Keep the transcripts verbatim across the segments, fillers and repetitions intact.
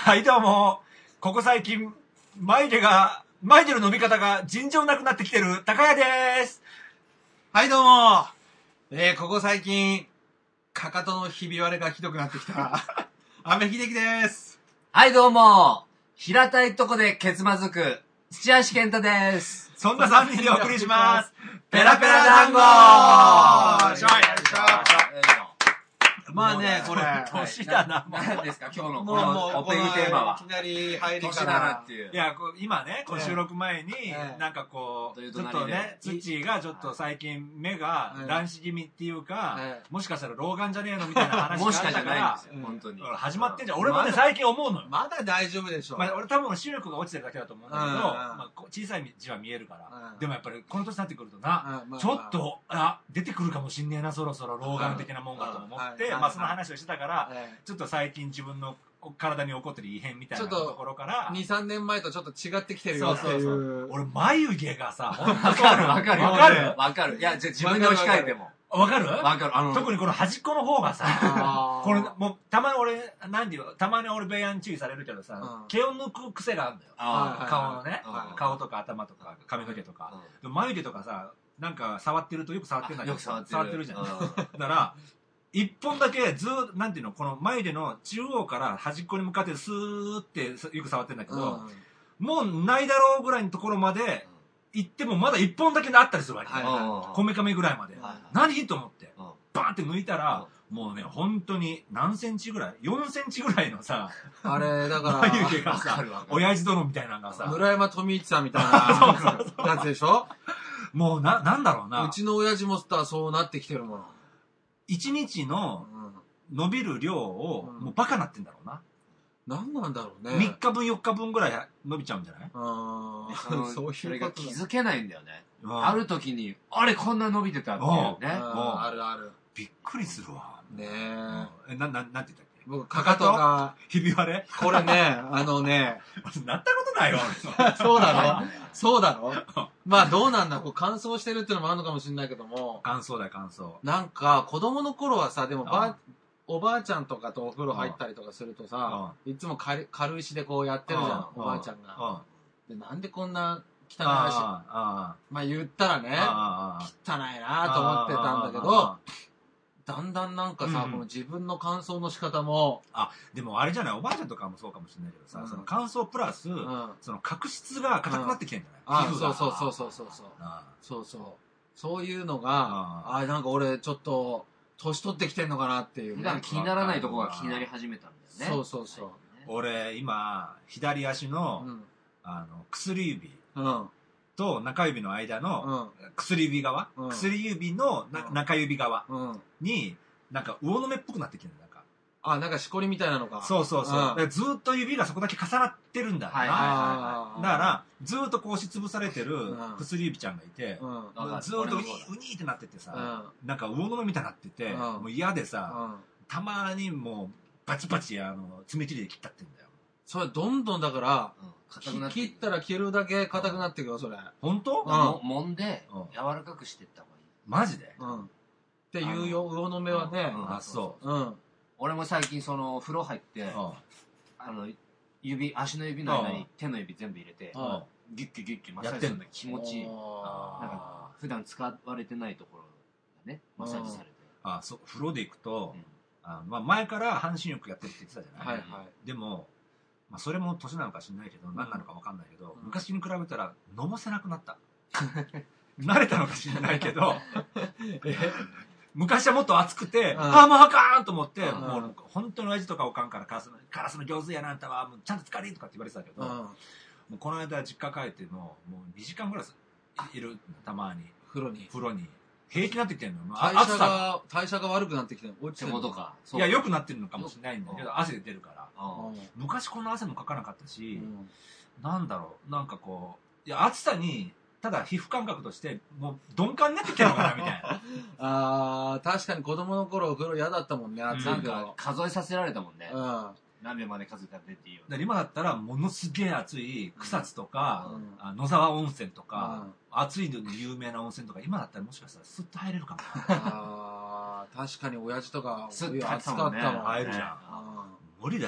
はいどうも、ここ最近眉毛が眉毛の伸び方が尋常なくなってきてる高谷です。 はいどうも、えー、ここ最近かかとのひび割れがひどくなってきた阿部秀樹です。 はいどうも、平たいとこでケツまずく土橋健太です。 そんなさんにんでお送りしますペラペラ団子。 よいしょよいしょ。 まあね、これ年だな。 何ですか今日のこもうもうのオープニングテーマは。 いきなり入り年だからなっていう。 いや、こう今ね、こう収録前に、 ええなんかこう、 ええちょっとね、ツッチーがちょっと最近目が乱視気味っていうか、 ええもしかしたら老眼じゃねえのみたいな話もしかがあったか、 じゃないんですよ、本当に。 始まってんじゃん。俺もね、 まだ最近思うのよ。 まだ大丈夫でしょ。 まあ、俺多分視力が落ちてるだけだと思うんだけど、 うんうんまあ、こう小さい字は見えるから、 うんでもやっぱりこの年になってくるとな、 うんまあちょっとあ出てくるかもしんねえなそろそろ老眼的なもんがと思って、 うんうんまあその話をしてたから、 ええちょっと最近自分の体に起こってる異変みたいなちょっとところからに、さんねんまえとちょっと違ってきてるよっていう。 そうそうそう俺眉毛がさほんとわかるわかるわかるわかる。いや、じゃあ自分で置き換えても。 わかるわかる。あの、 特にこの端っこの方がさあーこれもうたまに俺なんでよたまに俺ベアに注意されるけどさ、 うん毛を抜く癖があるんだよあー顔のね、 はい顔とか頭とか髪の毛とか、でも眉毛とかさなんか触ってるとよく触ってるんだけどよく触ってる。 じゃん、 うんだから一本だけずーっとなんていうのこの眉毛の中央から端っこに向かってスーってよく触ってるんだけど、もうないだろうぐらいのところまで行ってもまだ一本だけあったりするわけ、 はいこめかみぐらいまで、 はい何と思ってうんバーンって抜いたら、もうね本当に何センチぐらいよんセンチぐらいのさあれ、だから、 眉毛がわさかるわかる親父殿みたいなのがさ村山富一さんみたいなやつでしょ。 もうななんだろうなうちの親父もさ、そうなってきてるもん。 一日の伸びる量をうんもうバカなってんだろうな、 何なんだろうね。 みっかぶんよっかぶんぐらい伸びちゃうんじゃないあそのーそうそれがいうことだ。 気づけないんだよね。 うんある時に、あれこんな伸びてたっていうね。 あーあるある。 びっくりするわねえ。 うんえなななんて言ったっけ僕、かかとが、 ひび割れこれね、あのね、 なったことないわそうだろそうだろまあどうなんだ、こう乾燥してるっていうのもあるのかもしれないけども、 乾燥だよ乾燥なんか子供の頃はさ、でもばああ、おばあちゃんとかとお風呂入ったりとかするとさ、いつも軽軽石でこうやってるじゃん、おばあちゃんが。で、なんでこんな汚い足、 ああまあ言ったらね、 あ汚いなと思ってたんだけど、だんだんなんかさ、 うんこの自分の乾燥の仕方も、 あでもあれじゃないおばあちゃんとかもそうかもしれないけどさ、 うんその乾燥プラス、 うん。 その角質が硬くなってきてんじゃない、 あ皮膚がそうそうそうそうそうそう。 あそうそう。そういうのが、 ああなんか俺ちょっと、年取ってきてんのかなっていうね。 普段気にならないとこが気になり始めたんだよね。 そうそうそう。 俺今左足の,、 うん。 あの薬指うん。 と中指の間の薬指側、 うん薬指のなうん中指側うん。うん。 になんか魚の目っぽくなってきてるんだなんかあ、なんかしこりみたいなのか。 そうそうそう、 うんだからずーっと指がそこだけ重なってるんだよな、 はいはいあーだからずーっとこう押しつぶされてるうん薬指ちゃんがいて、 うん。うん。 わかるずーっとウニ俺もそうだウニってなっててさ、 うんなんか魚の目みたいになってて、 うんもう嫌でさ、 うん。 たまにもうバチバチあの爪切りで切ったってんだよそれどんどんだから、 うん硬くなって切ったら切るだけ硬くなっていくよ、それ。 本当、 うんも揉んでうん柔らかくしていった方がいい。 マジで、 うん。っていうよ、魚の目はね。 うんあそううん。 俺も最近その風呂入って、 うんあの指足の指の間に手の指全部入れてうんギュッギュッギュッギュッマッサージするの気持ちいい。 あなんか普段使われてないところがねマッサージされて。 あそう風呂で行くと、 うんあまあ、前から半身浴やってるって言ってたじゃない、 はいはでも、まあ、それも年なのか知んないけど、何なのか分かんないけど、 うん昔に比べたら飲ませなくなった慣れたのか知んないけど昔はもっと暑くて、 うんああもうあかんと思って、 うんもう本当に親父とかおかんからカラスのカラスの上手やなあんたはもうちゃんと疲れとかって言われてたけど、 い。うん。 もうこの間実家帰ってももうにじかんぐらいいるたまに風呂に。 風呂に平気になってきてるのよ、まあ代謝暑さが、代謝が悪くなってきてる。落ちっててることか。 いや良くなってるのかもしれないんだけど汗出るからうんうん昔こんな汗もかかなかったし、 うんなんだろうなんかこういや暑さにただ皮膚感覚としてもう鈍感になってきてるのかなみたいなあー、確かに子供の頃お風呂嫌だったもんね、暑いなんけど。 か数えさせられたもんね。 うん。 何秒まで数えたってっていいよ。 だから今だったらものすげえ暑い草津とか、 うんあ野沢温泉とか、 うん暑いのに有名な温泉とか今だったらもしかしたらスッと入れるかもあー、確かに親父とか、 スッと冬入ってたもんね暑かったもん。 入るじゃんうん無理だよね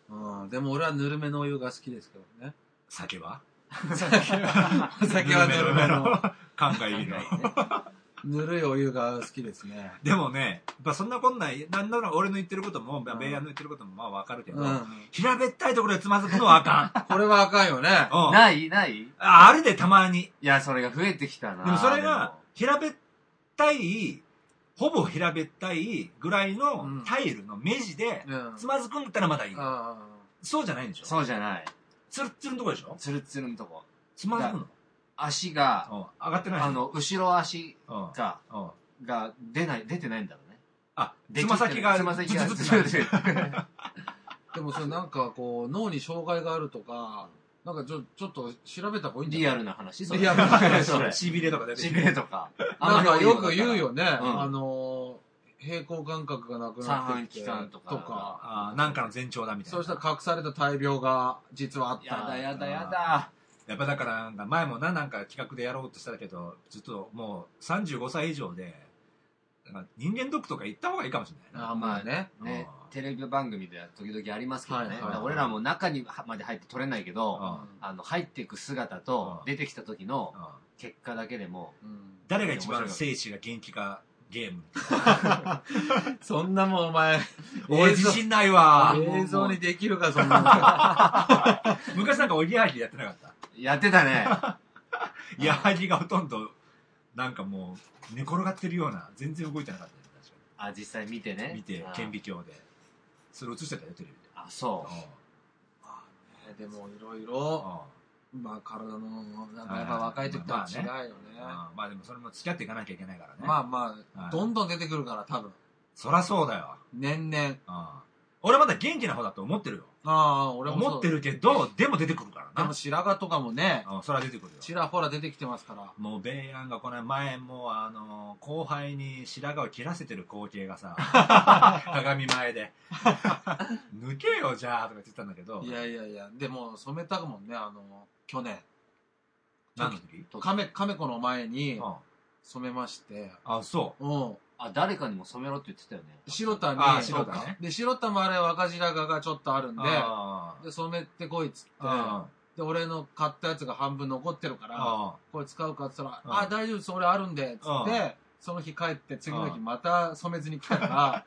うん、でも俺はぬるめのお湯が好きですけどね。 酒は酒は、酒はぬるめの。 缶がいいの。 ぬるいお湯が好きですね。 でもね、やっぱそんなこんな、なんだろう、俺の言ってることも、ベイヤンの言ってることもまあわかるけど、うん、平べったいところでつまずくのはあかん。 これはあかんよね。 うん、ないないあ、あるでたまに。 いや、それが増えてきたな。 でもそれが、平べったい、ほぼ平べったいぐらいのタイルの目地で、つまずくんだったらまだいい。うん、そうじゃないんでしょ？ そうじゃない。 ツルッツルのとこでしょ？ツルッツルのとこ。 つまずくの？ 足が、 うん、上がってない。 あの、後ろ足が、うん、が出ない、出てないんだろうね。 あ、つま先が、 つま先が、ずつずつでもそれなんかこう、脳に障害があるとか、なんかちょ、ちょっと調べた方がいいんじゃない？ リアルな話。 リアルな話。 しびれとか出てしびれとか。 なんかよく言うよね。うん、あの、平行感覚がなくなってきて。 三半規管とか。 とか。 あ、なんかの前兆だみたいな。 そうしたら隠された大病が実はあった。 やだやだやだ。 やっぱだからなんか前もな、なんか企画でやろうとしたけど、ずっともうさんじゅうごさい以上で、なんか人間ドックとか行った方がいいかもしれないな。 あ、まあね。ね、テレビ番組では時々ありますけどね。はいはいはい、俺らも中にまで入って撮れないけど、うん、あの入っていく姿と出てきた時の結果だけでも、 うん、誰が一番精子が元気かゲーム。 そんなもんお前、 俺自信ないわ。 映像にできるか、そんなの。昔なんかおぎやはぎやってなかった？ やってたね。 やはぎがほとんど、なんかもう、寝転がってるような、全然動いてなかったね、確かに。あ、実際見てね。 見て、顕微鏡で。それ映してたよ、テレビで。 あ、そう。 ああね、でもいろいろ、まあ体の、なんかやっぱ若い時とは違うよね。 まあでもそれも付き合っていかなきゃいけないからね。 まあまあ、どんどん出てくるから、多分。 そらそうだよ。 年々。 俺まだ元気な方だと思ってるよ。 ああ、俺も思ってるけど、でも出てくるからな。 でも白髪とかもね、 そら出てくるよ。 ちらほら出てきてますから。 もうベイヤンがこの前もあの、後輩に白髪を切らせてる光景がさ、鏡前で。抜けよ、じゃあ、とか言ってたんだけど。 いやいやいや、でも染めたもんね、あの、去年。 何の時？ 亀、亀子の前に染めまして。 あ、そう。 うん。あ、誰かにも染めろって言ってたよね。 白田に。 あ、白田ね。 で、白田もあれ若白髪がちょっとあるんで、で、染めてこいっつって、で、俺の買ったやつが半分残ってるから、これ使うかって言ったら、あ、大丈夫です、俺あるんで、つって、その日帰って次の日また染めずに来たから、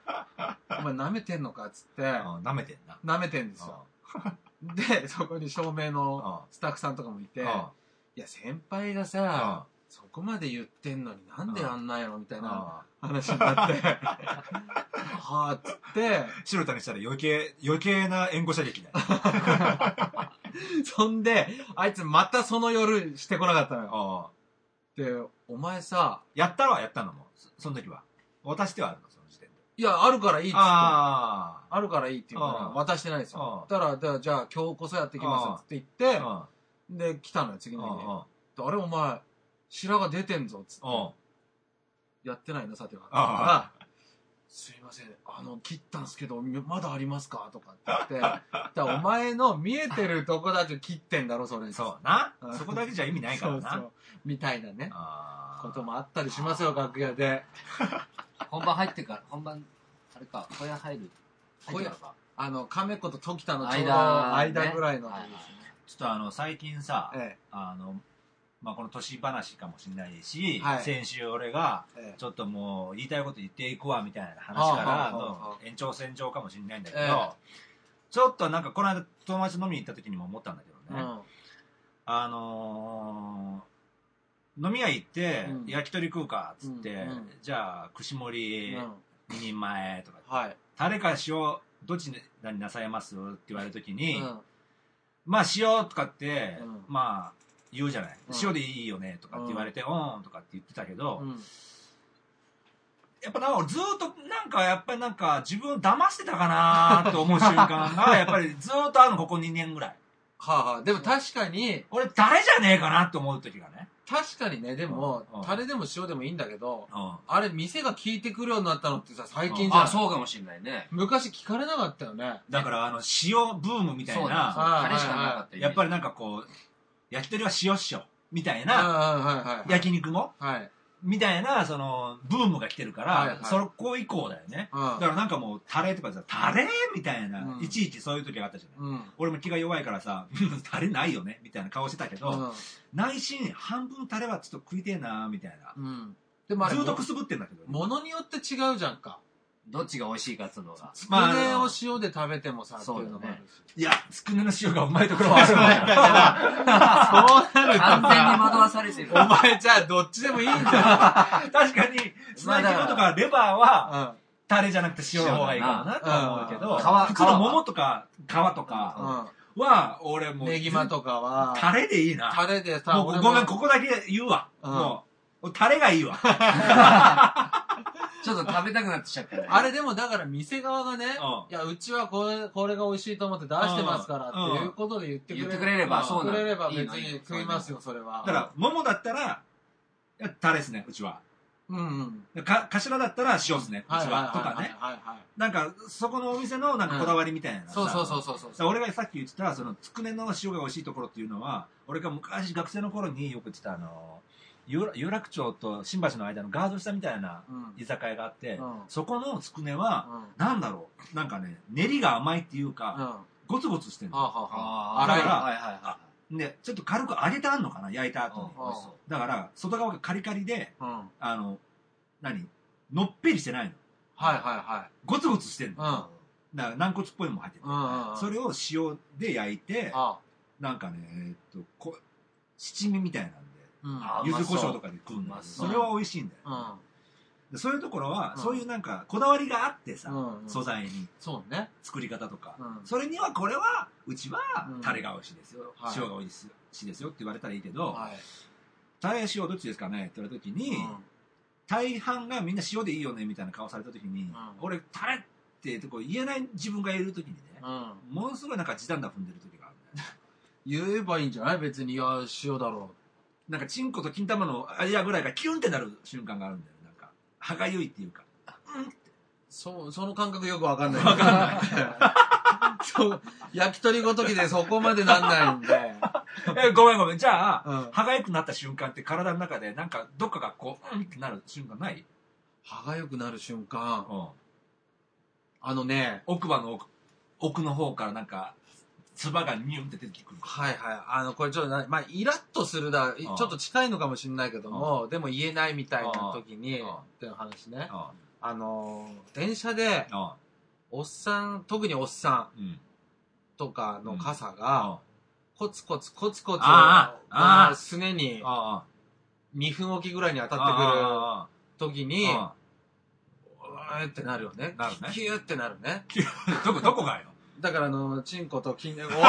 お前舐めてんのかっつって、 舐めてんな。 舐めてんですよ。で、そこに照明のスタッフさんとかもいて、いや、先輩がさ、そこまで言ってんのになんでやんないのみたいな話になって、はぁっつって、 白田にしたら余計、余計な援護射撃だよ。 そんで、あいつまたその夜してこなかったのよ。で、お前さ、 やったわ、やったのも。その時は。渡してはあるの、その時点で。 いや、あるからいいっつって。 ああるからいいって言うから、渡してないですよ。だから、じゃあ今日こそやってきますって言って、で、来たのよ、次の日に。あれ、お前、白髪出てんぞ、つって。やってないの、さては。すいません、あの、切ったんすけど、まだありますかとかって言って。だお前の見えてるとこだけ切ってんだろ、それ。 そうな。そこだけじゃ意味ないからな。そうそう。 みたいなね。こともあったりしますよ、楽屋で。 本番入ってから、本番、あれか、小屋入る。 小屋か。あの、亀子と時田のちょうど間ぐらいの。 ちょっとあの、最近さ、あの、まあこの年話かもしれないし、先週俺が、ちょっともう言いたいこと言っていくわみたいな話からの延長線上かもしれないんだけど、ちょっとなんかこの間友達飲みに行った時にも思ったんだけどね、あのー、飲み屋行って、焼き鳥食うかっつって、じゃあ串盛りににんまえとか、タレか塩どっちになさいますって言われる時に、まあ塩とかって、まあ言うじゃない、塩でいいよねとかって言われて、うんとかって言ってたけど、やっぱなんか俺ずーっとなんかやっぱりなんか自分を騙してたかなと思う瞬間がやっぱりずーっとあるの、ここにねんぐらい。 はあはあ、でも確かに俺誰じゃねえかなって思う時がね。 確かにね、でも、タレでも塩でもいいんだけど、あれ店が聞いてくるようになったのってさ、最近じゃん。 あ、そうかもしんないね。 昔聞かれなかったよね。 だからあの塩ブームみたいな、 タレしかなかった。 やっぱりなんかこう、焼き鳥は塩っしょみたいな焼肉もみたいな、その、ブームが来てるから、はいはい、そこ以降だよね。うん、だからなんかもう、タレとかさ、タレみたいな、うん、いちいちそういう時があったじゃない。うん、俺も気が弱いからさ、タレないよねみたいな顔してたけど、うん、内心、半分タレはちょっと食いてえなみたいな。うん、でもあれずっとくすぶってんだけど。 ものによって違うじゃんか。 どっちが美味しいかっつうのが。 つくねを塩で食べてもさ、そういうのもあるし。 いや、つくねの塩がうまいところはあるんだよ。 そうなる完全に惑わされてる。 お前じゃあどっちでもいいんだよ。確かに、スナイキとかレバーは、タレじゃなくて塩の方がいいかもなと思うけど、普通の桃とか皮とかは、俺も。 ネギマとかは。 タレでいいな。 タレでさ、 もうごめん、ここだけ言うわ。もう、タレがいいわ。 ちょっと食べたくなってきちゃったね。 あれでもだから店側がね、いや、うちはこれ、これが美味しいと思って出してますからっていうことで言ってくれ言ってくれれば、そうなの。言ってくれれば別に食いますよ、それは。 だから、桃だったら、タレっすね、うちは。うんうん。か、頭だったら塩っすね、うちは。とかね。なんか、そこのお店のなんかこだわりみたいな。 そうそうそうそう。 俺がさっき言ってた、その、つくねの塩が美味しいところっていうのは、俺が昔学生の頃によく言ってたあの、有楽町と新橋の間のガード下みたいな居酒屋があって、うん、そこのつくねは、うん、なんだろう、なんかね、練りが甘いっていうか、うん、ゴツゴツしてるの。ああ、だから、はいはいはい、ね、ちょっと軽く揚げてあんのかな、焼いた後に。だから、外側がカリカリで、うん、あの、何のっぺりしてないの。 はいはいはい。 ゴツゴツしてるの。うん、だから軟骨っぽいのも入ってる。それを塩で焼いて、なんかね、えー、っと、こ七味みたいな。柚子胡椒とかで食うんだけど、それは美味しいんだよ、うん、そういうところは、うん、そういうなんかこだわりがあってさ、うんうん、素材にそうね作り方とか、うん、それにはこれはうちはタレが美味しいですよ、うん、塩が美味しいですよって言われたらいいけど、はい、タレ塩どっちですかねって言われた時に、うん、大半がみんな塩でいいよねみたいな顔された時に、うん、俺タレってこう言えない自分がいる時にね、うん、ものすごいなんか時短だ踏んでる時があるんだよ言えばいいんじゃない別にいや塩だろうなんかチンコと金玉の間ぐらいがキュンってなる瞬間があるんだよ。なんか歯がゆいっていうか、うんって。 そうその感覚よくわかんない。わかんない。そう焼き鳥ごときでそこまでなんないんで。 えごめんごめん。じゃあ、うん、歯がゆくなった瞬間って体の中でなんかどっかがこううんってなる瞬間ない？ 歯がゆくなる瞬間。うん、あのね奥歯の奥奥の方からなんか。唾がニュンって出てくる。 はいはい。あの、これちょっとな、まあ、イラッとするだ、ちょっと近いのかもしれないけども、でも言えないみたいな時に、っていう話ね。あの、電車で、おっさん、特におっさんとかの傘が、コツコツコツコツ、すねに、にふんおきぐらいに当たってくる時に、うーってなるよね。なるね。キューってなるね。 どこ、どこがよ。 だからあの、チンコと筋肉、おい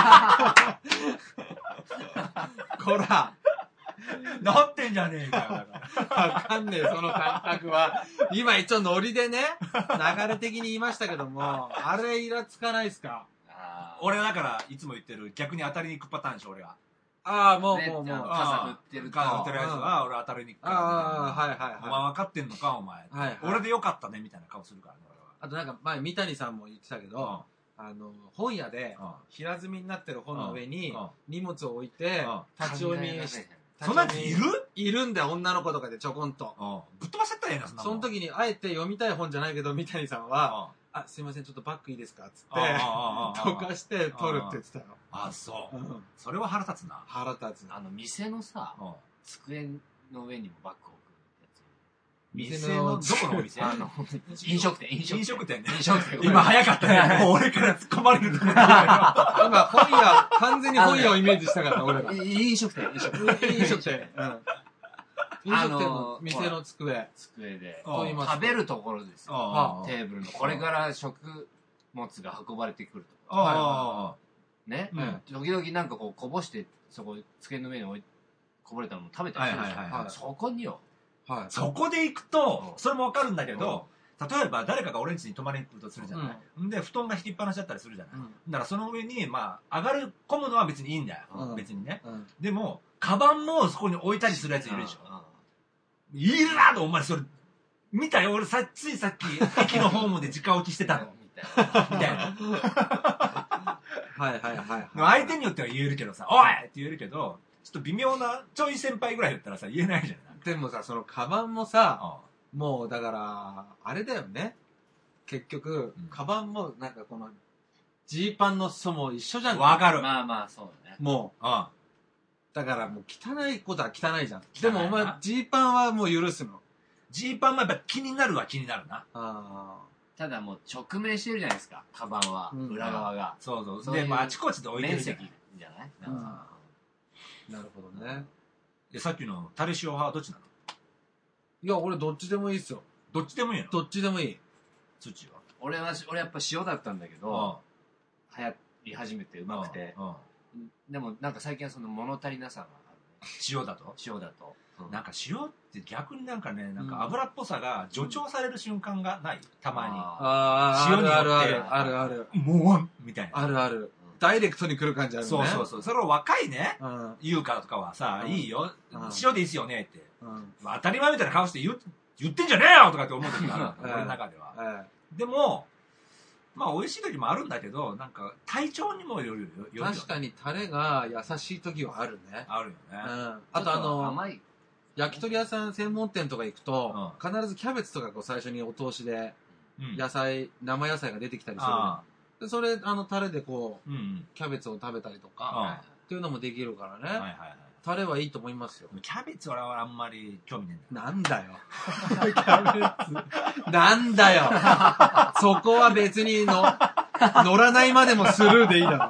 こらなってんじゃねえかよ。わかんねえ、その感覚は。今一応ノリでね、流れ的に言いましたけども、あれイラつかないっすか？ 俺だから、いつも言ってる、逆に当たりに行くパターンでしょ、俺は。 ああ、もうもうもう。 傘振ってる傘振ってるやつは、俺当たりに行くから。 ああ、はいはいはい。 お前分かってんのか、お前。俺でよかったね、みたいな顔するからね、俺は。 あとなんか、前、三谷さんも言ってたけど、あの本屋で平積みになってる本の上に荷物を置いて立ち読みしそんなやついるいるんだよ女の子とかでちょこんとぶっ飛ばせたらええなそんなその時にあえて読みたい本じゃないけど三谷さんは「あすいませんちょっとバッグいいですか?」っつって溶かして取るって言ってたよあそうそれは腹立つな腹立つあの店のさ机の上にもバッグ置く店の、どこのお店あの、 飲食店、 飲食店ね。 飲食店。 今早かったね。もう俺から突っ込まれるところ今、本屋、完全に本屋をイメージしたから、俺ら。 飲食店、飲食店。 飲食店。うん。飲食店の店の机。 机で。食べるところですよ。テーブルの。これから食物が運ばれてくると。ね。時々なんかこう、こぼして、そこ、机の上に置いこぼれたのも食べたりするでしょ。そこによ。 はい、そこで行くと、それもわかるんだけど、例えば誰かが俺ん家に泊まりに来るとするじゃない、うん、で布団が引きっぱなしだったりするじゃない、うん、だからその上に、まあ、上がる込むのは別にいいんだよ、うん、別にね、うん、でもカバンもそこに置いたりするやついるでしょ、うん、いるなとお前それ見たよ俺さついさっき駅のホームで直置きしてたのみたいなはいはいはい、はい、 相手によっては言えるけどさ「おい!」って言えるけどちょっと微妙なちょい先輩ぐらいだったらさ言えないじゃないでもさ、そのカバンもさ、もうだから、あれだよね。結局、カバンもなんかこの、ジーパンの裾も一緒じゃん。 わかる。 まあまあ、そうね。 もう。 うん。 だからもう汚いことは汚いじゃん。でもお前、ジーパンはもう許すの。 ジーパンもやっぱ気になるは気になるな。 あただもう直面してるじゃないですか、カバンは。うん、裏側が。 そうそう。で、まああちこちで置いてるじゃない。 面積じゃない、 うん、なるほどね。 で、さっきのタレ塩派はどっちなの？ いや、俺どっちでもいいっすよ。 どっちでもいいの？ どっちでもいい。 土は俺は、俺やっぱ塩だったんだけど、流行り始めてうまくて。でもなんか最近はその物足りなさがあるね。 塩だと？ 塩だと。 なんか塩って逆になんかね、なんか油っぽさが助長される瞬間がない？たまに。 ああ、塩によって。あるあるあるある。 もうみたいな。 あるある。ダイレクトに来る感じあるね。 そうそうそう。それを若いね、言うからとかはさ、いいよ。塩でいいっすよねって。当たり前みたいな顔して言ってんじゃねえよとかって思う時がある。俺の中では。でも、まあ美味しい時もあるんだけど、なんか体調にもよるよ。 確かにタレが優しい時はあるね。 あるよね。 あとあの、焼き鳥屋さん専門店とか行くと、必ずキャベツとかこう最初にお通しで、野菜、生野菜が出てきたりする。でそれ、あの、タレでこう、キャベツを食べたりとか、っていうのもできるからね。タレはいいと思いますよ。 キャベツはあんまり興味ねえんだよ。なんだよ。キャベツ。なんだよ。そこは別にの、乗らないまでもスルーでいいだろ。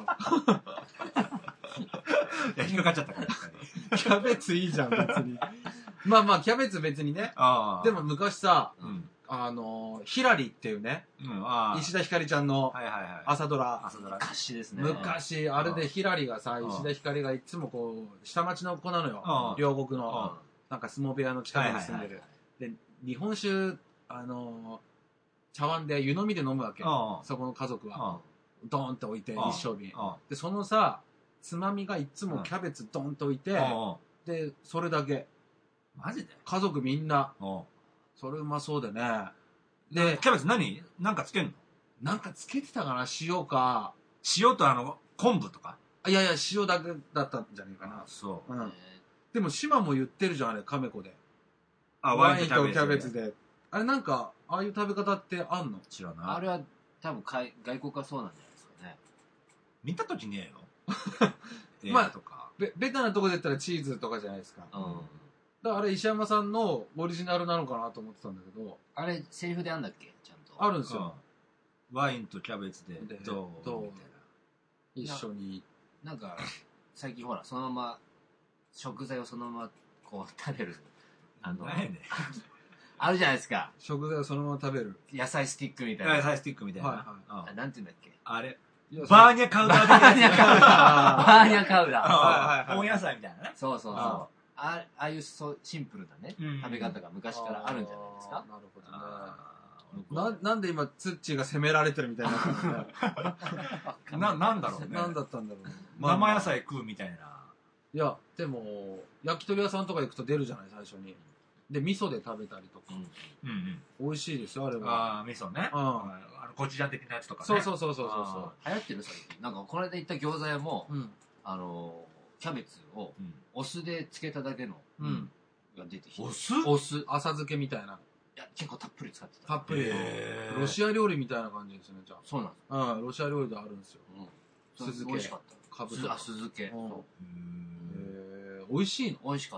いや、引っかかっちゃったから。 キャベツいいじゃん、別に。まあまあ、キャベツ別にね。でも昔さ、うんあの、ヒラリっていうね、うん、石田ひかりちゃんの朝ドラ。 朝ドラ。昔ですね。 昔、あれでヒラリがさ、石田ひかりがいつもこう、下町の子なのよ。両国の、なんか相撲部屋の近くに住んでる。で、日本酒、あの、茶碗で湯飲みで飲むわけ。そこの家族は。ドーンって置いて、一升瓶。で、そのさ、つまみがいつもキャベツドーンと置いて、で、それだけ。 マジで？ 家族みんな。それうまそうでね。で、 キャベツ何なんかつけんの？ なんかつけてたかな塩か。 塩とあの、昆布とか？ いやいや、塩だけだったんじゃねえかな。 そう。 うん。でも、島も言ってるじゃん、あれ、カメコで。 あ、 ワインとキャベツで。あれ、なんか、ああいう食べ方ってあんの？ 知らない。 あれは、多分外国はそうなんじゃないですかね。 見たときねえのまあ、とか。ベタなとこで言ったらチーズとかじゃないですか。うん。だからあれ石山さんのオリジナルなのかなと思ってたんだけど。 あれ、セリフであんだっけちゃんと。 あるんですよ。 ワインとキャベツで、どうどう一緒に。 なんか、最近ほら、そのまま、食材をそのまま、こう、食べる。あの、あるじゃないですか。 食材をそのまま食べる。 野菜スティックみたいな。 野菜スティックみたいな。 はいはい。なんて言うんだっけあれ。バーニャカウダー。バーニャカウダー。バーニャカウダー。温野菜みたいなね。 そうそうそう。ああいうそうシンプルなね、食べ方が昔からあるんじゃないですか。 なるほどね。な、なんで今、ツッチーが責められてるみたいになったのね。な、なんだろうね。 なんだったんだろうね。 生野菜食うみたいな。 いや、でも、焼き鳥屋さんとか行くと出るじゃない、最初に。で、味噌で食べたりとか。うんうん。美味しいですよ、あれは。 ああ、味噌ね。うん。あの、コチュジャン的なやつとかね。 そうそうそうそうそう。 流行ってる最近。なんか、この間行った餃子屋も、あの、キャベツをお酢で漬けただけのが出てきて、 お酢お酢浅漬けみたいな。 いや結構たっぷり使ってた。 たっぷり。ロシア料理みたいな感じですね、じゃあ。 そうなんです。 うん、ロシア料理であるんですよ。 酢漬け。美味しかった。かぶと。あ、酢漬け。 美味しいの？ 美味しかった。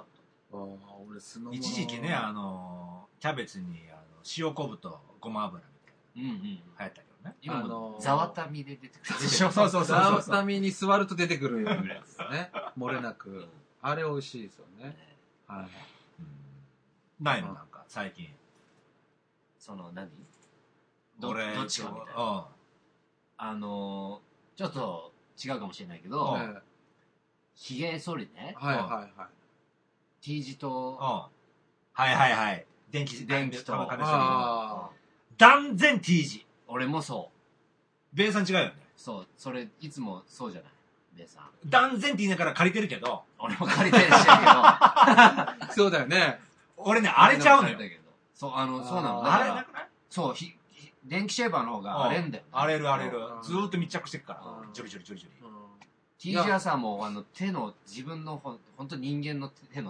ああ、俺酢の物。 一時期ね、あのキャベツにあの塩昆布とごま油みたいな。うんうん。流行ったけどね。 今のザワタミで出てくるでしょ。 そうそうそう。ザワタミに座ると出てくるぐらいですね。漏れなく。あれ美味しいですよね。はい。 ないのなんか、最近。 その何、 どっちかみたいな。 あの、ちょっと違うかもしれないけど、髭剃りね。 はいはいはい。 T 字と、 はいはいはい。電気、 電気と、 断然 T 字。 俺もそう。 ベイさん違うよね。 そう。それ、いつもそうじゃないベイさん。 断然って言いながら借りてるけど。 俺も借りてるしやけど。そうだよね。 俺ね、荒れちゃうのよ。 そう、あの、そうなの。 荒れなくない？ そう、ひ、電気シェーバーの方が荒れんだよ。 荒れる荒れる。ずーっと密着してくから。ジョリジョリジョリジョリ。 T 字はさ、もう、あの、手の、自分のほん、ほんと人間の手のさ、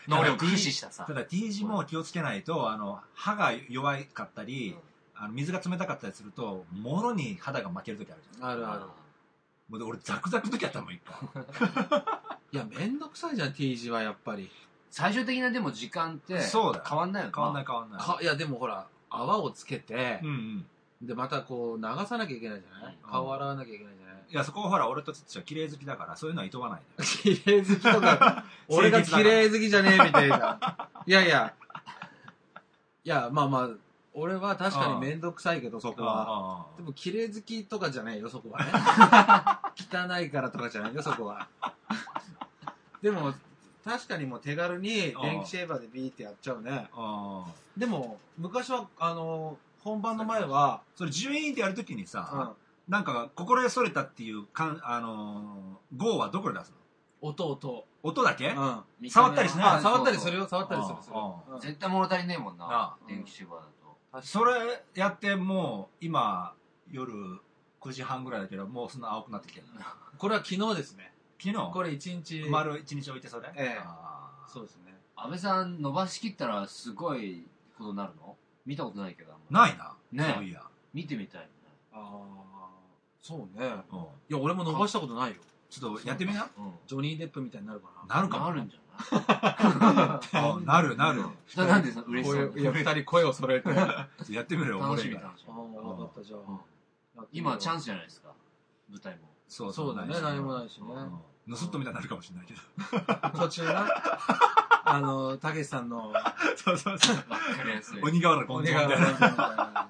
能力駆使したさ。 ただ T 字も気をつけないと、あの、歯が弱かったり、あの水が冷たかったりすると、もろに肌が負けるときあるじゃん。 あるある。 もう俺ザクザクの時あったもん、一回。 いや、めんどくさいじゃん、T 字はやっぱり。 最終的なでも時間ってそうだよ変わんないよな。 変わんない変わんない。 かいや、でもほら、泡をつけて、 うんうん。 で、またこう、流さなきゃいけないじゃない、 うん顔洗わなきゃいけないじゃないいや、そこはほら、俺とつっちは綺麗好きだから、そういうのはいとわないで。 綺麗好きとか、俺が綺麗好きじゃねえみたいな。いやいや、いや、まあまあ、俺は確かにめんどくさいけど、そこは。でも、綺麗好きとかじゃないよ、そこはね。汚いからとかじゃないよ、そこは。でも、確かにもう手軽に電気シェーバーでビーってやっちゃうね。でも、昔は、あの、本番の前は、 それ、ジュイーンってやるときにさ、 うんなんか、心得それたっていう、かん、あのー、ゴーはどこで出すの？ 音、音。 音だけ？ うん。 触ったりしない？ あ、触ったりするよ、触ったりする。 うん絶対物足りねえもんなあ。 電気シェーバーだと。 それやってもう、今、夜くじはんぐらいだけど、もうそんな青くなってきてる。 これは昨日ですね。 昨日これ一日。 丸一日置いてそれ？ ええあーそうですね。 安倍さん伸ばしきったらすごいことになるの？見たことないけど。 ないな。 ねそういや。 見てみたいね。 ああ、そうね。 うんいや、俺も伸ばしたことないよ。 ちょっとやってみな。 うん。 ジョニー・デップみたいになるかな。 なるかも。 なるんじゃないうんなるなる。 それなんでその嬉しそういや、二人声を揃えて。あやってみるよ、 楽しみ俺が楽しみ。 あ、わかった、じゃあ。 今チャンス。 スじゃないですか。舞台も。 そうそうだね、何もないしね。 うんぬすっとみたいになるかもしれないけど。 途中な、あの、たけしさんの、 そうそうそう。 わかりやすい。 鬼瓦の根性みたいな。 みたいな。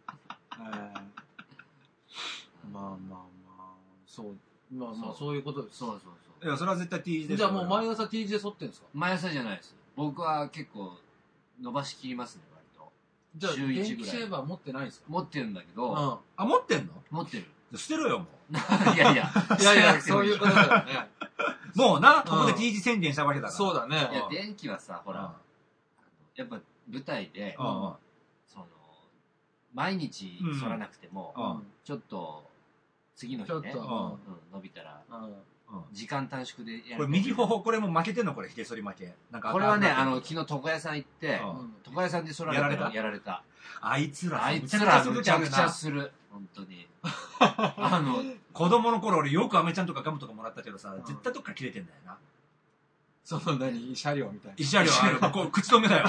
まあまあまあ、そう、まあまあそういうことです。 そうそうそう。 いや、それは絶対 T 字でしょ。 じゃあもう毎朝 T 字で剃ってんですか？ 毎朝じゃないです。僕は結構伸ばしきりますね、割と。 じゃあ週一ぐらい電気シェーバー持ってないんですか？ 持ってるんだけうん。 ど、 あ、持ってんの？ 持ってる。 捨てろよ、もいやいや。 いやいや、そういうことだよね。 う。もうな、ここで T 字宣言したわけだから。 そうだね。 いや、電気はさ、ほら、やっぱ舞台で、 うん。うん。 その、毎日反らなくても、 うんちょっと、次の日ね、 ちょっとうん伸びたら、 うん。 うん時間短縮でやる。 これ右頬、これも負けてんの？これ、ひげ剃り負け。なんかこれはね、あの、 赤くなってる昨日床屋さん行って、 うん床屋さんで剃られたやられたやられた。 あいつら、 あいつらむちゃくちゃすする。本当に。あの、 子供の頃俺よくアメちゃんとかガムとかもらったけどさ、絶対どっか切れてんだよな。 その何、車両みたいな。 慰謝料ある。こう、口止めだよ。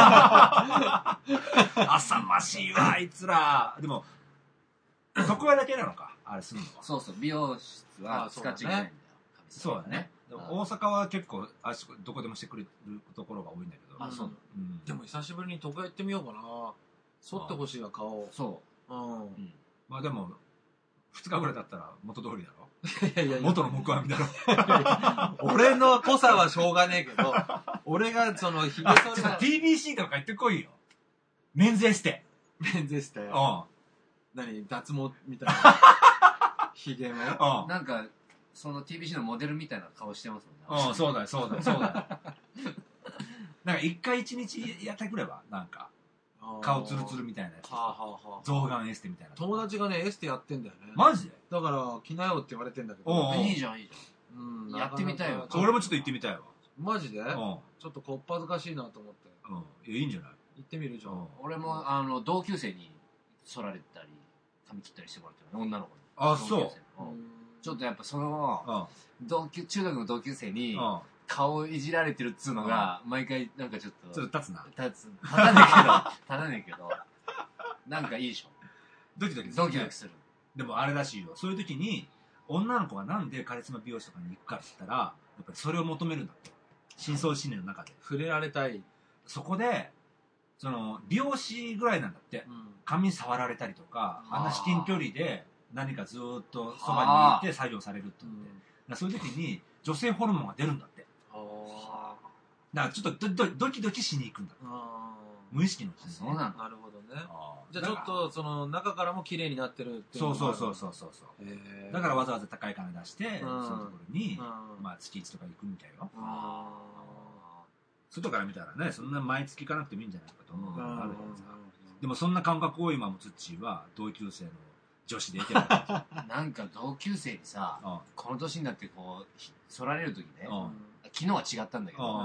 浅ましいわ、あいつら。でも、床屋だけなのか、あれすんのは。 そうそう、美容室は使っちゃいけないんだよ。 そうだね。でも大阪は結構、あそこどこでもしてくれるところが多いんだけど。 あ、そう。 うんでも久しぶりに床屋行ってみようかな。剃ってほしいわ、顔。 そうん。 う。うん。 まあでも、二日ぐらいだったら元通りだろ。 いやいやいや元の木阿弥だろ。 俺の濃さはしょうがねえけど、俺がその、ヒゲあ、 剃りのちょっと ティービーシー とか行ってこいよ。メンズエステ。 メンズエステうん。うん。 何脱毛みたいな。ヒゲも。 なんか、その ティービーシー のモデルみたいな顔してますもんね。 うん、そうだよ、そうだよ、そうだよ。なんか一回一日やってくれば、なんか、顔ツルツルみたいなやつ。 はあはあはあ。 象眼エステみたいな。 友達がね、エステやってんだよね。 マジで？ だから、来なよって言われてんだけおうおど。 ういいじゃん、いいじうんやってみたいよなかなか俺もちょっと行ってみたいわ。 マジでうん。 ちょっとこっぱずかしいなと思って。 うん。いや、いいんじゃない？ 行ってみるじゃん。 うんゃん。俺も、あの、同級生に剃られたり、髪切ったりしてもらってる女の子に。 あ、そう。 同級生うんちょっとやっぱその、 うん。 同級、中学の同級生に、 うん。 顔をいじられてるっつうのが、毎回なんかちょっと、 ちょっと立つな。 立つ、立たねえけど、立たねえけど、なんかいいでしょ。 ドキドキする。 ドキドキする。 でもあれらしいよ。そういう時に、女の子がなんでカリスマ美容師とかに行くかって言ったら、やっぱりそれを求めるんだって。深層心理の中で。 触れられたい。 そこで、その、美容師ぐらいなんだって。 うん。 髪触られたりとか、 あーあんな至近距離で何かずーっとそばにいて作業されるって言って。だからそういう時に女性ホルモンが出るんだって。 あだからちょっとドドドキドキしに行くんだって。 あ。 無意識のうちにね。 そうなんだ。 なるほどね。 あーじゃあちょっと、その、中からも綺麗になってるっていうそうのもある。 そうそうそうそうそう。 へーだからわざわざ高い金出して、 んそういうところに、 うんまあ月いちとか行くみたいよ。 あ外から見たらね、そんな毎月行かなくてもいいんじゃないかと思うーのがあるうんじゃないですか。でもそんな感覚を今もツッチーは同級生の女子で得てるわけですよ。 なんか同級生にさ、 うんこの年になってこう、ひ剃られる時ね、 うん昨日は違ったんだけうんど、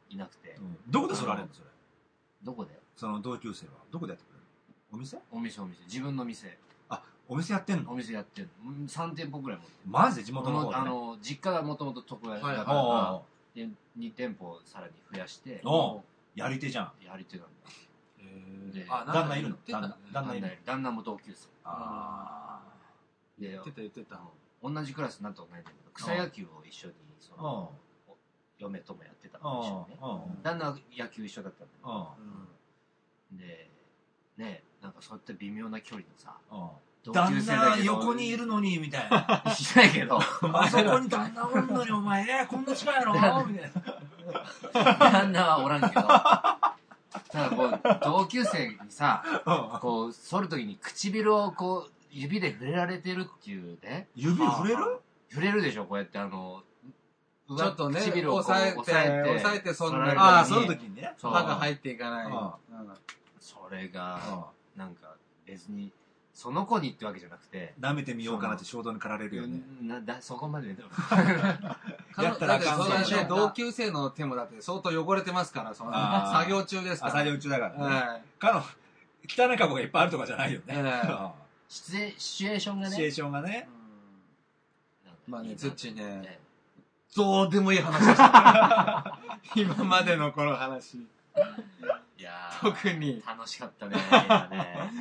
いなくて。 どこでそれあれんのそれ。 どこで？ その同級生は。どこでやってくれるの？お店？ お店お店。自分の店。 あ、お店やってんの？ お店やってんの。さん店舗ぐらい持ってる。 マジで地元の方で、ね、 あの、実家がもともと床屋だから、はい、でに店舗さらに増やして。 おやり手じゃん。 やり手なんだ。 で、旦那いるの？旦那、旦那いる。 旦那も同級生。 ああ。 言ってた言ってた。 同じクラスになったことないんだけど、草野球を一緒に、その、嫁ともやってたの一緒にね。旦那は野球一緒だったんだけど、で、ね、なんかそういった微妙な距離のさ、 同級生だけど旦那横にいるのに、みたいな。 しないけど。 あそこに旦那おるのに、お前、えー、こんな近いやろみたいな。旦那はおらんけど、ただこう、同級生にさ、こう、反るときに唇をこう、指で触れられてるっていうね。 指触れる？ 触れるでしょ、こうやってあの、 ちょっとね、 唇を押さえて、押さえて、そんなに。 ああ、その時にね。 歯が入っていかない。 それが、なんか、別に、その子にってわけじゃなくて。 舐めてみようかなって衝動に駆られるよね。 な、だ、そこまで。 やったらあかん。それね、同級生の手もだって相当汚れてますから、その作業中ですから。 作業中だからね。かの、汚い過去がいっぱいあるとかじゃないよね。 シチュエーションがね。 シチュエーションがね。 まあね、ずっちね、どうでもいい話でした。今までのこの話。いや特に。 楽しかったね、今ね。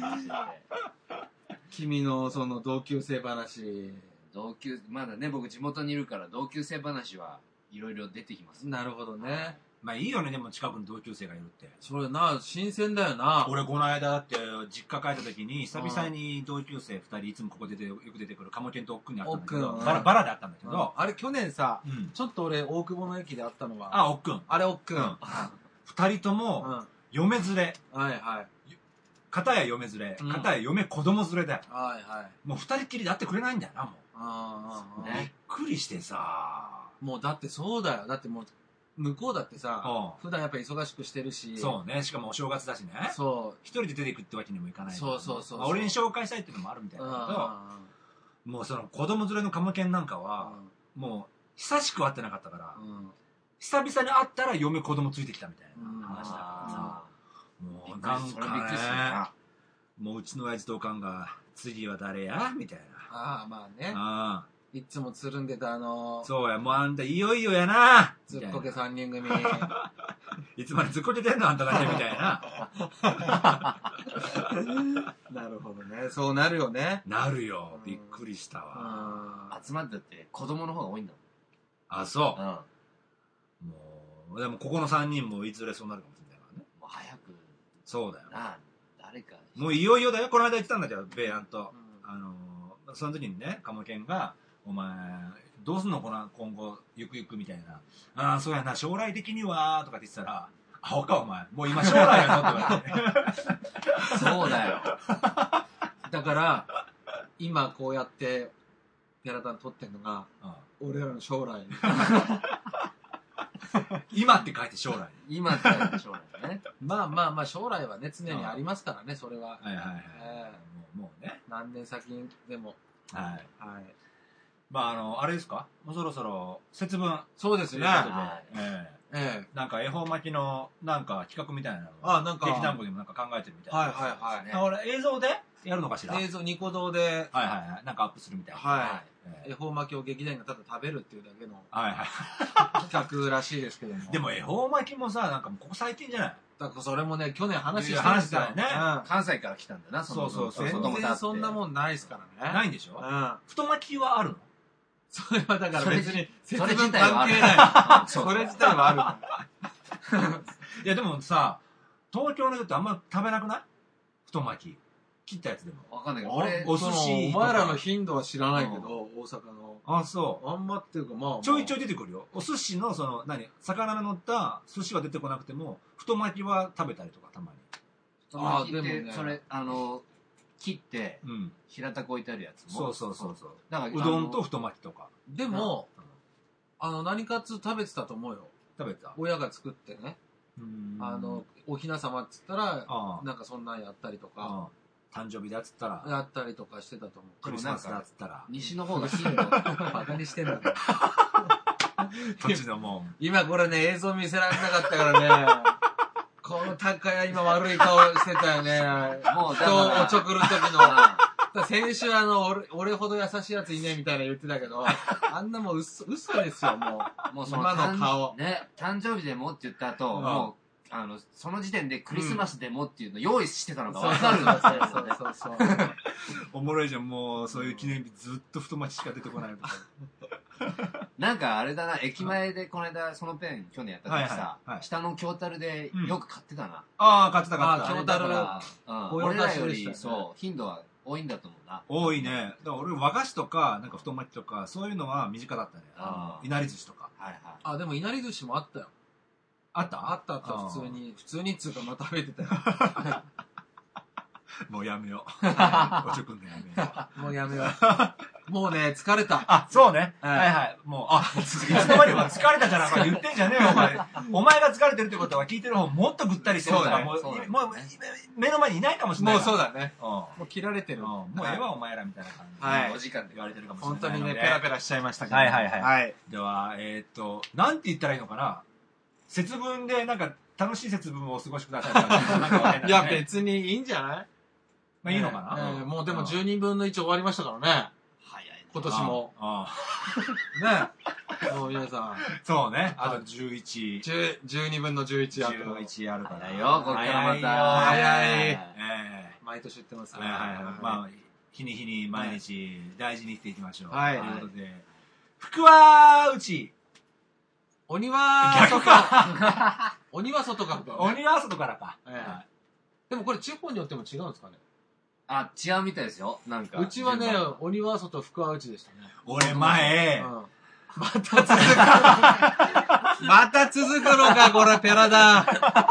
君のその同級生話。 同級、まだね、僕地元にいるから同級生話はいろいろ出てきます。 なるほどね。 まあいいよね、でも近くに同級生がいるって。 それな、新鮮だよな。 俺この間だって実家帰った時に久々に同級生ふたりいつもここでよく出てくるカモケンとオックンに会ったんだけど、バラバラで会ったんだけど、 あれ去年さ、ちょっと俺大久保の駅で会ったのは、 あ、オックン。 あれオックン。 二人とも嫁連れ。 はいはい。 片や嫁連れ、片や嫁子供連れだよ。 はいはい。 もう二人っきりで会ってくれないんだよな、もう。 ああ、 びっくりしてさ。 もうだってそうだよ。だってもう、向こうだってさ、普段やっぱ忙しくしてるし。 そうね。しかもお正月だしね。 そう。 一人で出ていくってわけにもいかない。 そうそうそう。 俺に紹介したいっていうのもあるみたいだけど、もうその子供連れのカモケンなんかは、もう久しく会ってなかったから、久々に会ったら嫁子供ついてきたみたいな話だからさ。もうなんかね、もううちの親父とおかんが、次は誰やみたいな。 ああ、まあね。 ああ。 いつもつるんでたあのー、 そうや、もうあんたいよいよやなずっこけさんにん組。 いつまでずっこけてんのあんただけみたいな。 なるほどね。そうなるよね。 なるよ。びっくりしたわ。 集まってって子供の方が多いんだもん。あ、そう。うん、もう、でもここのさんにんもいずれそうなるかもしれないからね。 もう早く。 そうだよ。 なあ、誰か。 もういよいよだよ。この間言ってたんだけど、ベイアンと。うん、あのー、その時にね、カモケンが、お前、どうすんのこの今後、ゆくゆくみたいな。ああ、そうやな、将来的には、とかって言ってたら、アホかお前、もう今将来やぞって言われて。 そうだよ。 だから、今こうやって、ギャラタン撮ってんのが、うん、俺らの将来。 今って書いて将来。 今って書いて将来ね。 まあまあまあ、将来はね、常にありますからね、それは。 はいはいはい。えー、もうもうね。 何年先でも。 はい。はい。まあ、あの、あれですかもうそろそろ節分。 そうですね。 はい。ええ。ええ。なんか恵方巻きの、なんか企画みたいなのあ、なんか。 劇団部でもなんか考えてるみたいな。 はいはいはい。 俺、映像でやるのかしら映像、ニコ動で。 はいはいはい。なんかアップするみたいな。 はい。恵方巻きを劇団がただ食べるっていうだけの。 はいはい。 企画らしいですけども。 でも恵方巻きもさ、なんかもうここ最近じゃないだからそれもね、去年話してたんですよね。 関西から来たんだな、 そうそうそう。 全然そんなもんないですからね。 ないんでしょうん。太巻きはあるのそれはだから別に、 それ自体は関係ない。それ自体はある。 いやでもさ、東京の人ってあんま食べなくない太巻き。切ったやつでも。 わかんないけど、俺、 お寿司。お前らの頻度は知らないけど、大阪の。 あ、そう。 あんまっていうかまあ。 ちょいちょい出てくるよ。お寿司のその、何魚の乗った寿司は出てこなくても、太巻きは食べたりとかたまに。 太巻きって、それ、あの、切って、平たく置いてあるやつも。そうそうそうそう。だからうどんと太巻きとか。 でも、あの、何かつ食べてたと思うよ。 食べてた親が作ってね。あの、おひな様っつったら、なんかそんなんやったりとか。 誕生日だっつったら。 やったりとかしてたと思う。 クリスマスだっつったら。 西の方が頻度、 バカにしてんだから。 土地のもん。 今これね、映像見せられなかったからね。この高谷今悪い顔してたよね。もう人をおちょくる時の。先週あの俺、俺ほど優しいやついねえみたいな言ってたけど、あんなもう嘘、嘘ですよ、もう。もうその今の顔。 ね、誕生日でもって言った後、うん、もう、あの、その時点でクリスマスでもっていうの用意してたのが分かるんですよ。そうそうそうそう。 おもろいじゃん、もう、そういう記念日ずっと太町しか出てこないみたいな。なんかあれだな、駅前でこの間そのペン去年やった時さ、はいはいはい、下の京樽でよく買ってたな。うん、 ああ、買ってた買ってた。 京樽は、うん、俺らより、そう、頻度は多いんだと思うな。 多いね。だから俺和菓子とか、なんか太巻きとか、そういうのは身近だったね。あいなり寿司とか。 はいはい。あ、でもいなり寿司もあったよ。 あったあったあった、普通に。普通にっつうか、まあ食べてたよ。 もうやめよう。おちょくんのやめよう。もうやめよう。もうね、疲れた。 あ、そうね。はいはいはい。もう、あ、いつの間にか疲れたじゃなくて言ってんじゃねえよ、お前。お前が疲れてるってことは聞いてる方もっとぐったりしてるから、もう、もう、目の前にいないかもしれない。 もうそうだね。もう切られてる。 もうええわ、お前らみたいな感じ。 はい。 お時間で言われてるかもしれない。 本当にね、ペラペラしちゃいましたけど。 はいはいはい。では、えっと、なんて言ったらいいのかな。節分で、なんか、楽しい節分をお過ごしください。 いや、別にいいんじゃない？ まあいいのかな、 えー、もうでもじゅうにんぶんのいち終わりましたからね。 早い。 今年も。 ああね。もう皆さん。 そうね。あとじゅういち。 じゅうにぶんのじゅういちある。 じゅういちあるからよ。こっからまた。 早い。 ええ。 毎年言ってますね。はいはいはい。まあ、日に日に毎日大事に生きていきましょう。 はい。 ということで。福は内。 鬼は外。鬼は外か。 鬼は外からか。 でもこれ地方によっても違うんですかね。 あ、違うみたいですよ。なんか。 うちはね、鬼は外、福は内でしたね。 俺前、 また続く。また続くのか、これ、ペラだ。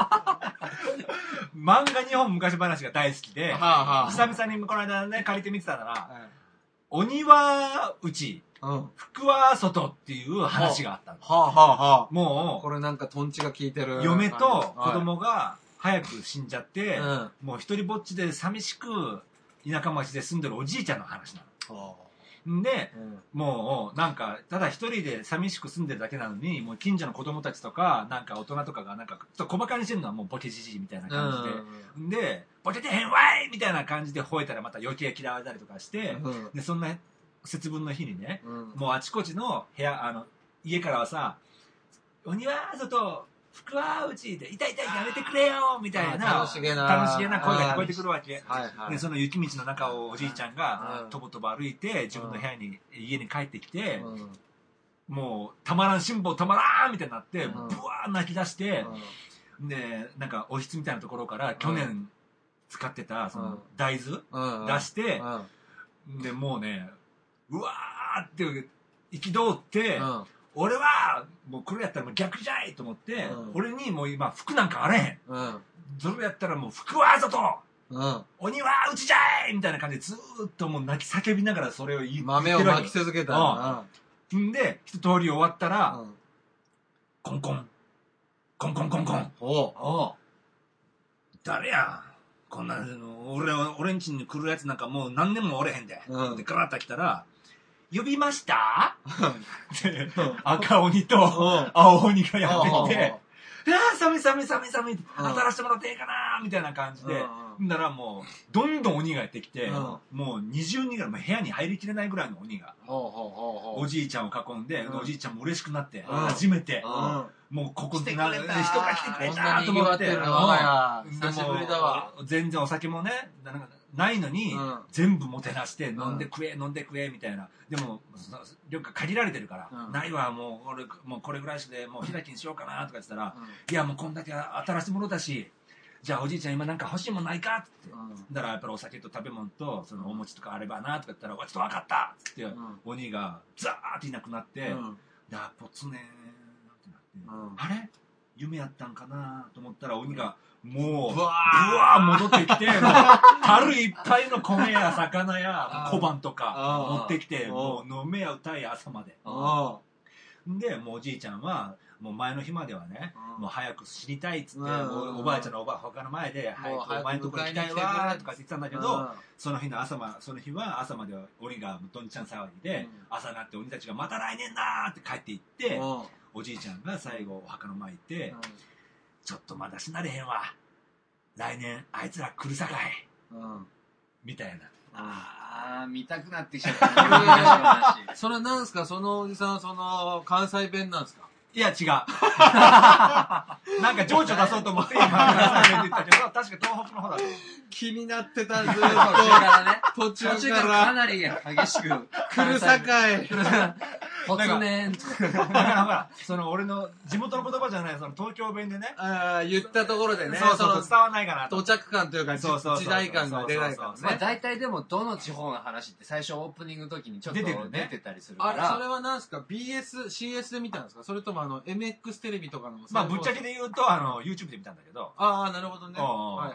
漫画日本昔話が大好きで、久々にこの間ね、借りて見てたら、鬼は内、福は外っていう話があったの。 はあはあはあ。 もう、 これなんかトンチが効いてる。 嫁と子供が早く死んじゃって、もう一人ぼっちで寂しく田舎町で住んでるおじいちゃんの話なの。で、もうなんかただ一人で寂しく住んでるだけなのに、もう近所の子供たちとかなんか大人とかがなんかちょっと小馬鹿にしてるのはもうボケじじいみたいな感じで、でボケてへんわいみたいな感じで吠えたらまた余計嫌われたりとかして、でそんな節分の日にね、もうあちこちの部屋、あの家からはさ、鬼は外、福は内で、痛い痛いやめてくれよみたいな、 楽しげな、 楽しげな声が聞こえてくるわけ。で、その雪道の中をおじいちゃんが、とぼとぼ歩いて、自分の部屋に、家に帰ってきて、もう、たまらん、辛抱たまらんみたいになって、ブワー泣き出して、で、なんか、おひつみたいなところから、去年使ってた、その、大豆出して、で、もうね、うわーって憤って、俺は、もうこれやったらもう逆じゃいと思って、うん、俺にもう今服なんかあれへん。うん、それやったらもう服は外、うん、鬼は内じゃいみたいな感じでずーっともう泣き叫びながらそれを言って豆を巻き続けた。 うん。んで、一通り終わったら、うん、コンコン。コンコンコンコン。おう。おう。誰やこんな、俺、俺んちに来るやつなんかもう何年もおれへんで。うん、で、ガラッと来たら、呼びましたで、赤鬼と青鬼がやってきて、うわぁ、寒い寒い寒い寒い、当たらせてもらっていいかなみたいな感じで、んだらもう、どんどん鬼がやってきて、もうにじゅうにんぐらい、部屋に入りきれないぐらいの鬼が、おじいちゃんを囲んで、おじいちゃんも嬉しくなって、初めて、もうここで人が来てくれたと思って、 久しぶりだわ。 全然お酒もね、ないのに、全部もてなして、飲んで食え、飲んで食え、みたいな。でも、量が限られてるから、ないわ、もう、俺、もうこれぐらいしで、もう開きにしようかな、とか言ってたら、いや、もうこんだけ当たらせてもらったし、じゃあおじいちゃん今なんか欲しいもんないかって。だからやっぱりお酒と食べ物と、そのお餅とかあればな、とか言ったら、わ、ちょっと分かったっつって、鬼がザーっていなくなって、あ、ぽつねーってなって、あれ夢やったんかなと思ったら鬼が、もう、ぶわー戻ってきて、樽いっぱいの米や魚や小判とか持ってきて、もう飲めや歌えや朝まで。で、もうおじいちゃんは、もう前の日まではね、もう早く知りたいっつって、おばあちゃんのおば他の前で、早くお前のところ行きたいわーとかって言ってたんだけど、その日の朝ま、その日は朝までは鬼がどんちゃん騒ぎで、朝になって鬼たちがまた来年だーって帰っていって、 おじいちゃんが最後お墓の前行って、うん、ちょっとまだ死なれへんわ。来年あいつら来るさかい。うん、みたいな。 ああ、見たくなってきちゃった。 それは何ですか、そのおじさんはその関西弁なんですか？ いや違う。なんか情緒出そうと思って今関西弁って言ったけど、確か東北の方だと。 気になってたんですよ。途中からね。途中からかなり激しく。 来るさかい。 突然。 だからほら、その俺の地元の言葉じゃない、その東京弁でね。 ああ、言ったところでね。 そうそう、伝わらないかなと。 到着感というか、時代感が出ないからね。 まあ大体でもどの地方の話って最初オープニングの時にちょっと出てたりするから。 あれ、それは何ですか ビーエス、シーエス で見たんですか？それともあの、エムエックス テレビとかの。 まあぶっちゃけで言うと、あの、YouTube で見たんだけど。 ああ、なるほどね。はいはい。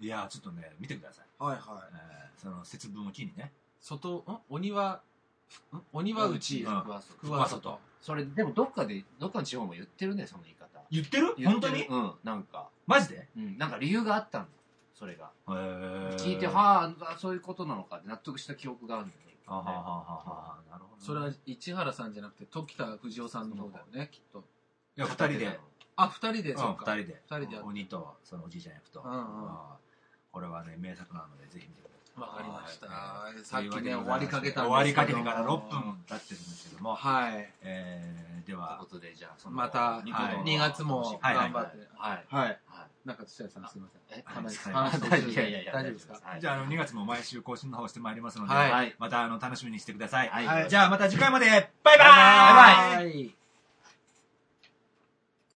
いや、ちょっとね、見てください。 はいはい。 その節分を機にね。 外、んお庭、んお庭内、 福は外。それ、でもどっかで、どっかの地方も言ってるね、その言い方。 言ってる？本当に？ うん、なんか。 マジで？ うん、なんか理由があったんだ。それが。 へー。 聞いて、はあ、そういうことなのかって納得した記憶があるんだよね。 ははははなるほど。 それは市原さんじゃなくて、時田藤夫さんの方だよね、きっと。 いや、二人で。 あ、二人で、 そうか。二人で。 二人で。 鬼と、そのおじいちゃん役と。これはね、名作なので、ぜひ見てください。 わかりました。さっきね、終わりかけたんですけど。 終わりかけてからろっぷん経ってるんですけども。 はい。 えー、では。 ということで、じゃあ、 また、にがつも頑張って。はい。はい。なんか、土屋さんすいません。 え、話いやいやいや、 大丈夫ですか？ じゃあ、あの、にがつも毎週更新の方してまいりますので、また、あの、楽しみにしてください。じゃあ、また次回まで、バイバーイ！ バイバイ！